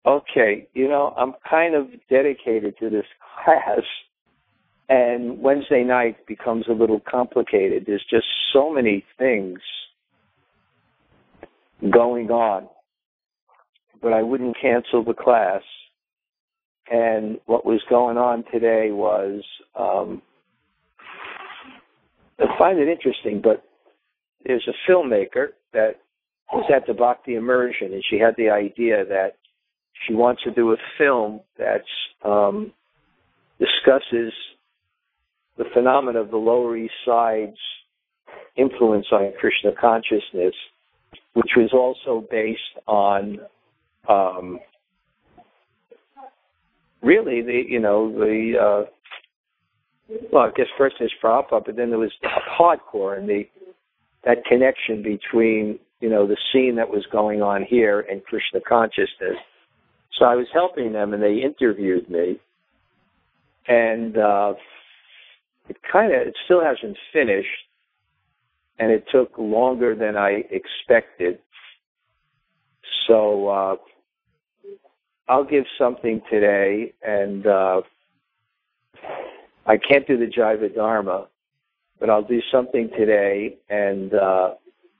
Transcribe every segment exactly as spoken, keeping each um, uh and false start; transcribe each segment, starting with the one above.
Okay, you know, I'm kind of dedicated to this class, and Wednesday night becomes a little complicated. There's just so many things going on, but I wouldn't cancel the class. And what was going on today was, um, I find it interesting, but there's a filmmaker that was at the Bhakti Immersion, and she had the idea that she wants to do a film that um, discusses the phenomena of the Lower East Side's influence on Krishna consciousness, which was also based on um, really the, you know, the, uh, well, I guess first there's Prabhupada, but then there was hardcore and the that connection between, you know, the scene that was going on here and Krishna consciousness. So I was helping them, and they interviewed me, and uh, it kind of, it still hasn't finished, and it took longer than I expected. So uh, I'll give something today, and uh, I can't do the Jaiva Dharma, but I'll do something today, and uh,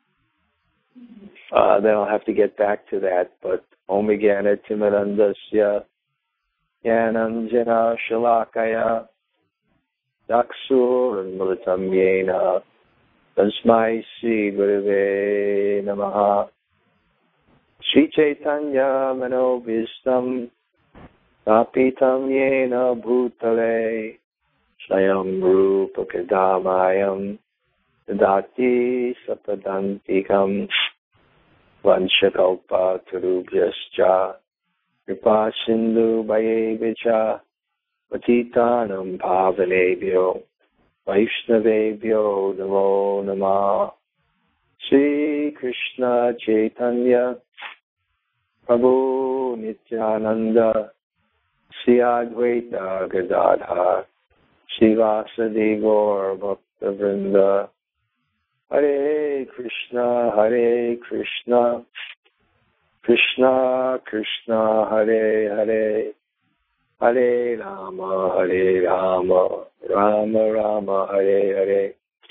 uh, then I'll have to get back to that. But Om Jnana Timirandasya Jnanam Jana Shalakaya Daksur Militam Yena Tasmai Sri Gurave Namaha Sri Chaitanya Manobhistam Tapitam Yena Bhutale Swayam Rupa Kadamayam Dadati Sapadantikam Vanchakalpa Turubhyascha Kripa Sindhu Bhayevicha Patitanam Bhavanebhyo Vaishnavebhyo Namo Namah Sri Krishna Chaitanya Prabhu Nityananda Sri Advaita Gadadhar Srivasadi Gaur Bhakta Vrinda Hare Krishna Hare Krishna Krishna Krishna Hare Hare Hare Rama Hare Rama Rama Rama Hare Hare.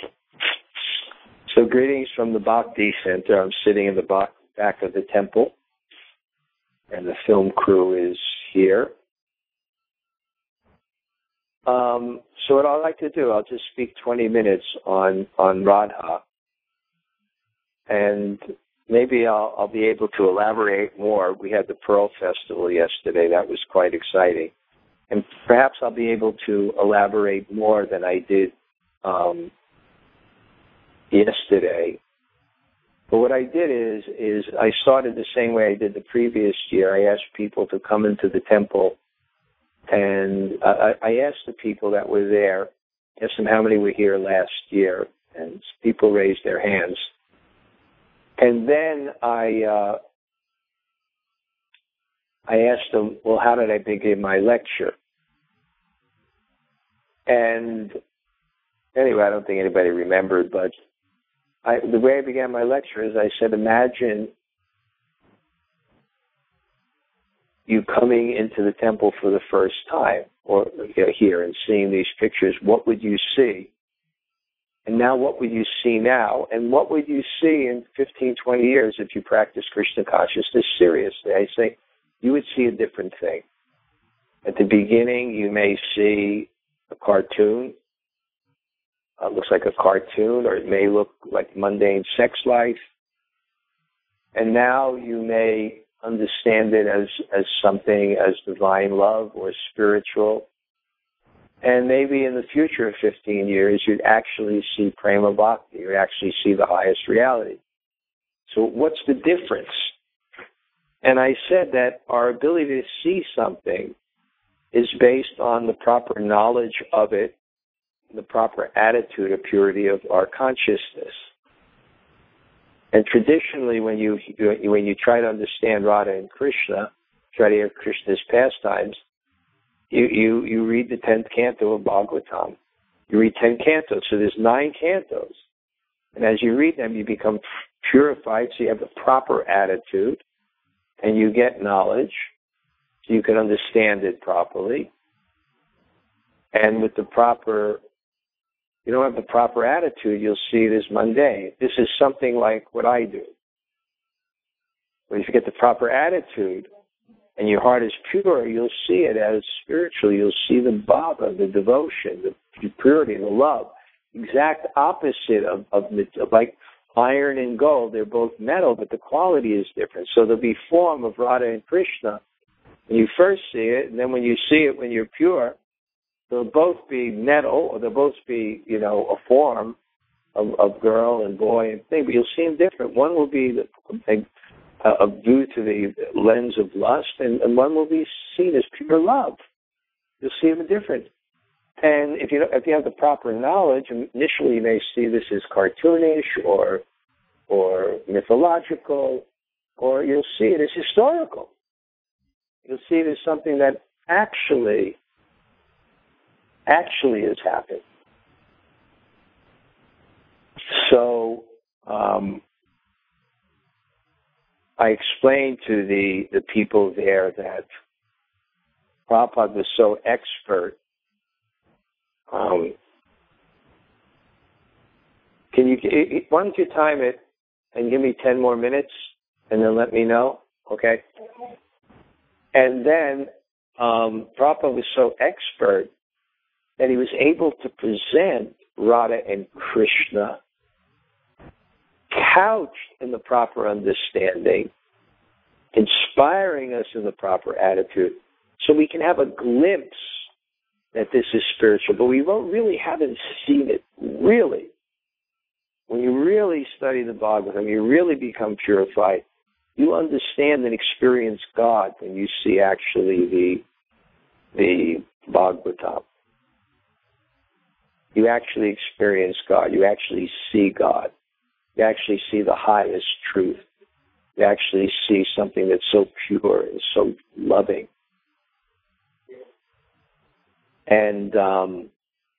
So greetings from the Bhakti Center. I'm sitting in the back of the temple, and the film crew is here. Um, so what I'd like to do, I'll just speak twenty minutes on, on Radha, and maybe I'll, I'll be able to elaborate more. We had the Pearl Festival yesterday. That was quite exciting. And perhaps I'll be able to elaborate more than I did um, yesterday. But what I did is, is I started the same way I did the previous year. I asked people to come into the temple, and I, I asked the people that were there, asked them how many were here last year, and people raised their hands. And then I uh, I asked them, well, how did I begin my lecture? And anyway, I don't think anybody remembered, but I, the way I began my lecture is I said, imagine you coming into the temple for the first time, or you know, here, and seeing these pictures. What would you see? And now what would you see now? And what would you see in fifteen, twenty years if you practice Krishna consciousness seriously? I say you would see a different thing. At the beginning, you may see a cartoon. It looks like a cartoon, or it may look like mundane sex life. And now you may understand it as, as something as divine love or spiritual. And maybe in the future of fifteen years, you'd actually see Prema Bhakti. You'd actually see the highest reality. So what's the difference? And I said that our ability to see something is based on the proper knowledge of it, the proper attitude or purity of our consciousness. And traditionally, when you when you try to understand Radha and Krishna, try to hear Krishna's pastimes, You, you you read the tenth canto of Bhagavatam. You read ten cantos, so there's nine cantos. And as you read them, you become purified, so you have the proper attitude, and you get knowledge. so you can understand it properly. And with the proper, you don't have the proper attitude, you'll see it as mundane. This is something like what I do. But if you get the proper attitude and your heart is pure, you'll see it as spiritual. You'll see the bhava, the devotion, the purity, the love. Exact opposite of, of, of like iron and gold. They're both metal, but the quality is different. So there'll be form of Radha and Krishna when you first see it, and then when you see it when you're pure, they'll both be metal, or they'll both be, you know, a form of, of girl and boy and thing, but you'll see them different. One will be the, uh, viewed through the lens of lust, and, and one will be seen as pure love. You'll see them different. And if you if you have the proper knowledge, initially you may see this as cartoonish or or mythological, or you'll see it as historical. You'll see it as something that actually actually has happened. So um, I explained to the, the people there that Prabhupada was so expert. Um, can you, why don't you time it and give me ten more minutes and then let me know, okay? And then um, Prabhupada was so expert that he was able to present Radha and Krishna couched in the proper understanding, inspiring us in the proper attitude, so we can have a glimpse that this is spiritual, but we won't really haven't seen it, really. When you really study the Bhagavatam, you really become purified, you understand and experience God when you see actually the, the Bhagavatam. You actually experience God. You actually see God. You actually see the highest truth. You actually see something that's so pure and so loving. And um,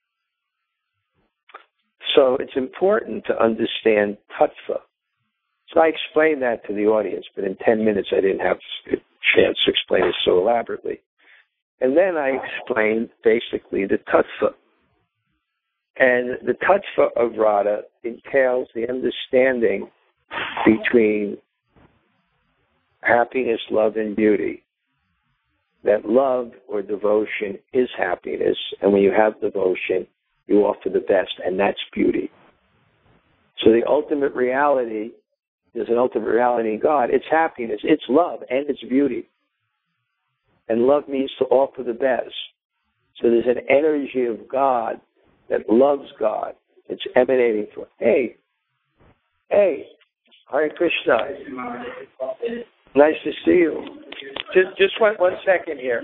so it's important to understand tattva. So I explained that to the audience, but in ten minutes I didn't have a chance to explain it so elaborately. And then I explained basically the tattva. And the tattva of Radha entails the understanding between happiness, love, and beauty. That love or devotion is happiness, and when you have devotion, you offer the best, and that's beauty. So the ultimate reality, there's an ultimate reality in God. It's happiness, it's love, and it's beauty. And love means to offer the best. So there's an energy of God that loves God. It's emanating from. Hey, hey, Hare Krishna. Nice to see you. Just, just one, one second here.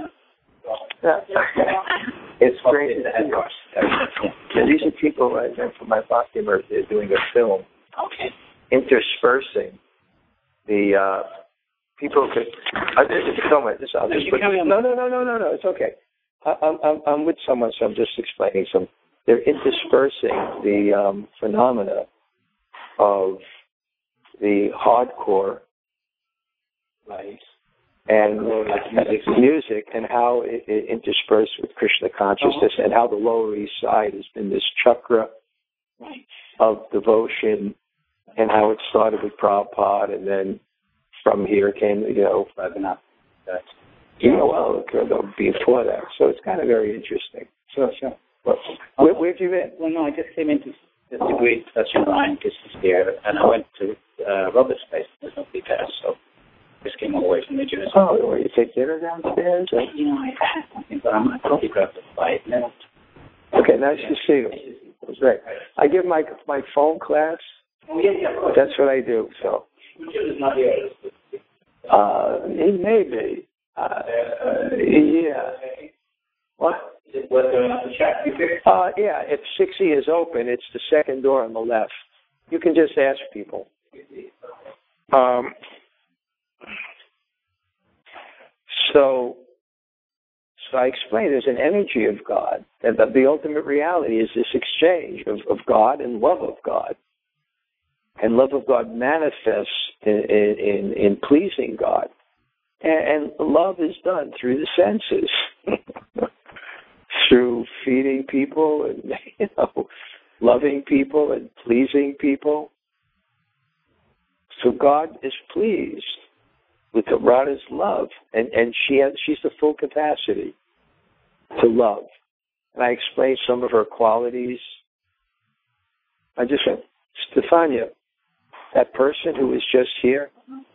It's great to see you. And these are people I met for my bhakti birthday doing a film. Okay. Interspersing the uh, people could. Uh, this, so much, this, I'll just put, no, no, no, no, no, no. It's okay. I, I'm, I'm, I'm with someone, so I'm just explaining some. They're interspersing the um, phenomena of the hardcore, right, and uh, music, and how it, it interspersed with Krishna consciousness, and how the Lower East Side has been this chakra of devotion, and how it started with Prabhupada, and then from here came, you know, you know, well, before that. So it's kind of very interesting. Sure, sure. Well, where, where'd you been? Well, no, I just came into this degree that's in line, this is here, and I went to uh, Robert's place. There's nobody there, so just came all the way from New Jersey. Oh, where you take dinner downstairs? Or? You know, I had something, but I'm probably grabbed it by a minute. Okay, nice yeah. to see you. It was great. I give my my phone class. Oh, yeah, yeah, of course. That's what I do, so. Is not here. Uh, he may be. Uh, yeah. What? Was there another check? Uh, yeah, if sixty is open, it's the second door on the left. You can just ask people. Um, so, so I explained there's an energy of God, and that the ultimate reality is this exchange of, of God and love of God. And love of God manifests in, in, in pleasing God. And, and love is done through the senses, through feeding people and, you know, loving people and pleasing people. So God is pleased with Radha's love, and, and she has, she's the full capacity to love. And I explained some of her qualities. I just said, Stefania, that person who was just here,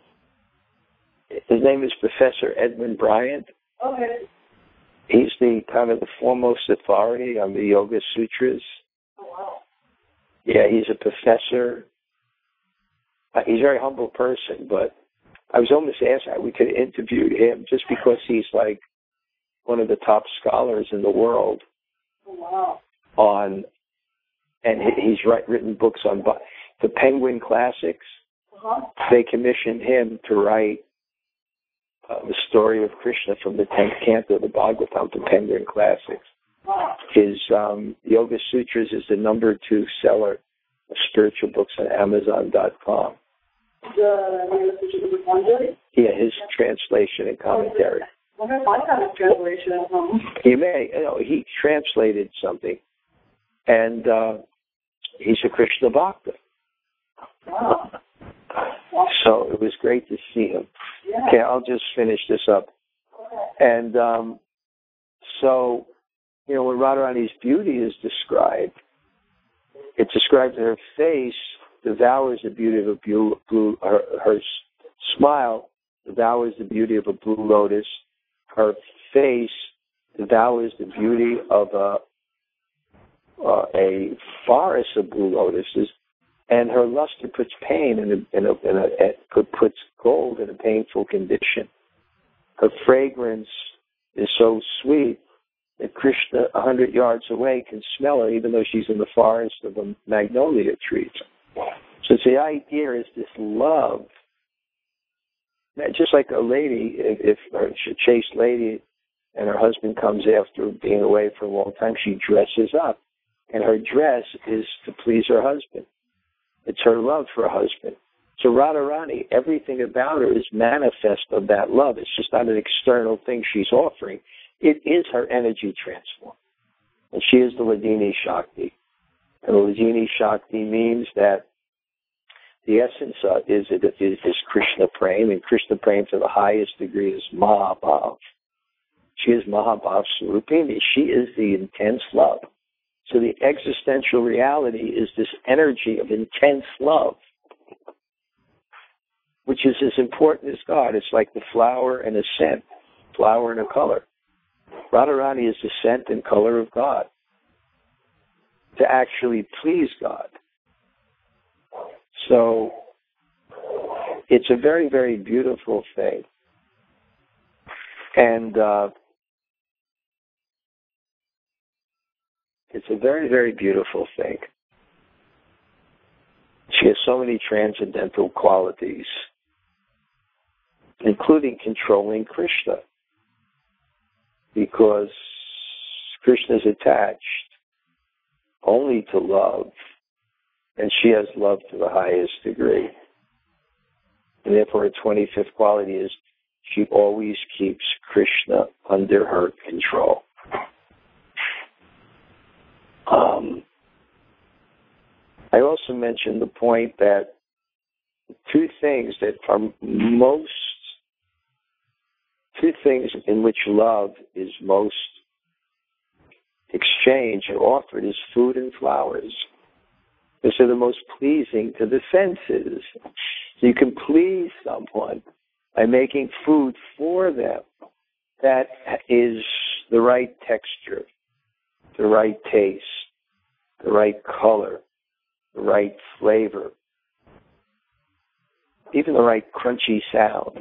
his name is Professor Edmund Bryant. Okay. He's the kind of the foremost authority on the Yoga Sutras. Oh, wow. Yeah, he's a professor. Uh, he's a very humble person, but I was almost asked if we could interview him just because he's like one of the top scholars in the world. Oh, wow. On, and he, he's write, written books on the Penguin Classics. Uh-huh. They commissioned him to write uh, the story of Krishna from the tenth canto of the Bhagavatam, the Penguin Classics. Wow. His um, Yoga Sutras is the number two seller of spiritual books on Amazon dot com. The Yoga Sutras of Patanjali? Yeah, his translation and commentary. I wonder if I have a translation at home. He may, you know, he translated something, and uh, he's a Krishna Bhakta. Wow. So it was great to see him. Yeah. Okay, I'll just finish this up. Okay. And um, so, you know, when Radharani's beauty is described, it's described that her face devours the beauty of a blue, blue her, her smile devours the beauty of a blue lotus. Her face devours the beauty of a uh, a forest of blue lotuses, and her luster puts pain in a, in a, in a, it puts gold in a painful condition. Her fragrance is so sweet that Krishna, a hundred yards away, can smell her, even though she's in the forest of the magnolia trees. So the idea is this love. Just like a lady, if, if a chaste lady and her husband comes after being away for a long time, she dresses up. And her dress is to please her husband. It's her love for her husband. So Radharani, everything about her is manifest of that love. It's just not an external thing she's offering. It is her energy transform. And she is the Ladini Shakti. And the Ladini Shakti means that the essence uh, is, is, is Krishna Prem, and Krishna Prem to the highest degree is Mahabhav. She is Mahabhav Swarupini. She is the intense love. So the existential reality is this energy of intense love, which is as important as God. It's like the flower and a scent, flower and a color. Radharani is the scent and color of God, to actually please God. So it's a very, very beautiful thing. And uh, it's a very, very beautiful thing. She has so many transcendental qualities, including controlling Krishna, because Krishna is attached only to love, and she has love to the highest degree. And therefore her twenty-fifth quality is she always keeps Krishna under her control. Um, I also mentioned the point that two things that are most, two things in which love is most exchanged and offered is food and flowers. Because they're the most pleasing to the senses. So you can please someone by making food for them that is the right texture, the right taste, the right color, the right flavor, even the right crunchy sound.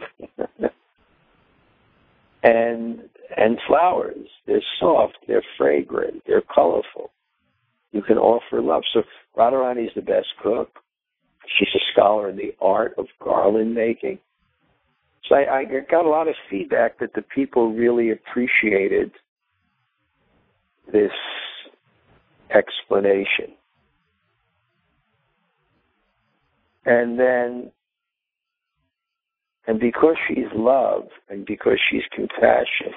and and flowers, they're soft, they're fragrant, they're colorful. You can offer love. So Radharani is the best cook. She's a scholar in the art of garland making. So I, I got a lot of feedback that the people really appreciated this explanation. And then And because she's love and because she's compassion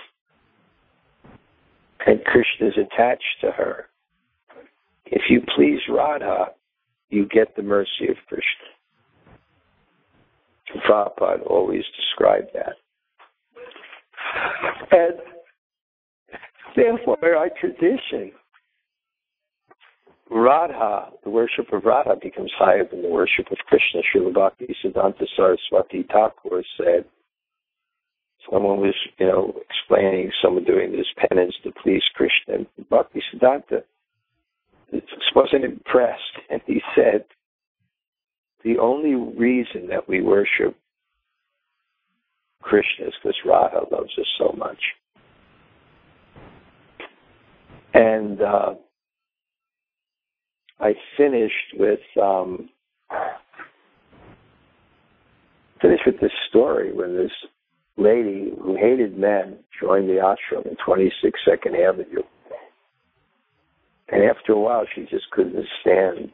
and Krishna is attached to her, if you please Radha, you get the mercy of Krishna. Prabhupada always described that. And therefore, by our tradition, Radha, the worship of Radha, becomes higher than the worship of Krishna. Srila Bhakti Siddhanta Saraswati Thakur said, someone was, you know, explaining someone doing this penance to please Krishna. And Bhakti Siddhanta wasn't impressed, and he said, the only reason that we worship Krishna is because Radha loves us so much. And uh, I finished with um, finished with this story when this lady who hated men joined the ashram in twenty-six Second Avenue. And after a while, she just couldn't stand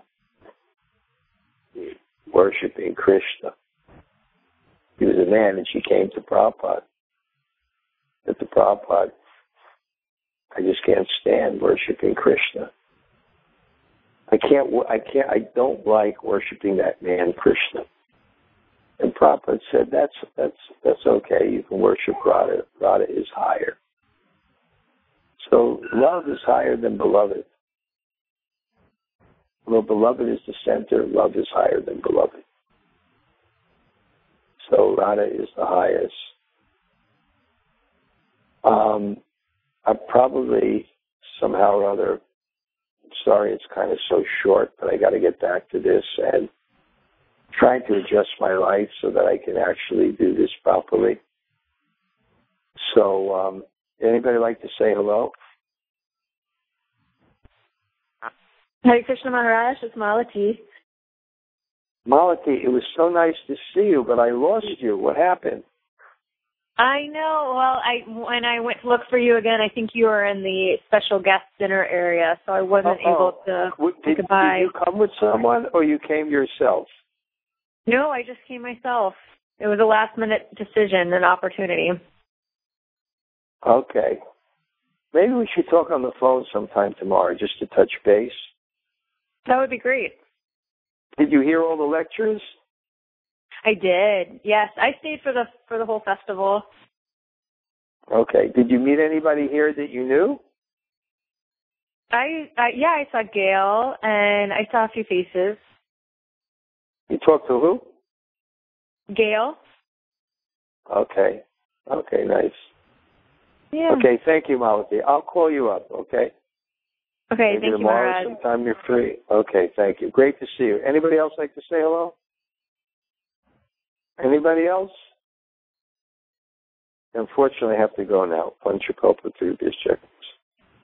worshiping Krishna. He was a man, and she came to Prabhupada. But to Prabhupada, I just can't stand worshiping Krishna. I can't. I can't. I don't like worshiping that man, Krishna. And Prabhupada said, "That's that's that's okay. You can worship Radha. Radha is higher. So love is higher than beloved. Although beloved is the center, love is higher than beloved. So Radha is the highest." Um, I probably somehow or other, I'm sorry it's kind of so short, but I got to get back to this and trying to adjust my life so that I can actually do this properly. So, um, anybody like to say hello? Hare Krishna Maharaj, it's Malati. Malati, it was so nice to see you, but I lost you. What happened? I know. Well, I when I went to look for you again, I think you were in the special guest dinner area, so I wasn't Uh-oh. able to Did, say goodbye. Did you come with someone, or you came yourself? No, I just came myself. It was a last-minute decision, an opportunity. Okay. Maybe we should talk on the phone sometime tomorrow, just to touch base. That would be great. Did you hear all the lectures? I did. Yes, I stayed for the for the whole festival. Okay. Did you meet anybody here that you knew? I, I yeah, I saw Gail and I saw a few faces. You talked to who? Gail. Okay. Okay, nice. Yeah. Okay, thank you, Malati. I'll call you up, okay? Okay, Maybe thank you, tomorrow Maharaj. sometime you're free. Okay, thank you. Great to see you. Anybody else like to say hello? Anybody else? Unfortunately, I have to go now. Panchakopa through this check.